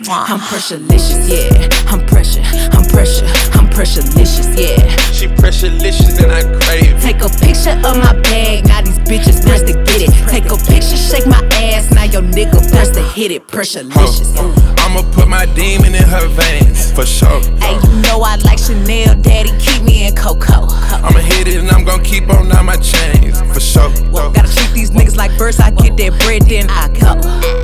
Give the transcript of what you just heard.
I'm pressurelicious, yeah. I'm pressurelicious, yeah. She pressurelicious and I crave it. Take a picture of my bag, now these bitches press to get it. Take a picture, shake my ass, now your nigga press to hit it. Pressurelicious. I'ma put my demon in her veins, for sure. Hey, you know I like Chanel, daddy, keep me in Coco. I'ma hit it and I'm gon' keep on out my chains, for sure. Gotta treat these niggas like birds, I get that bread, then I go.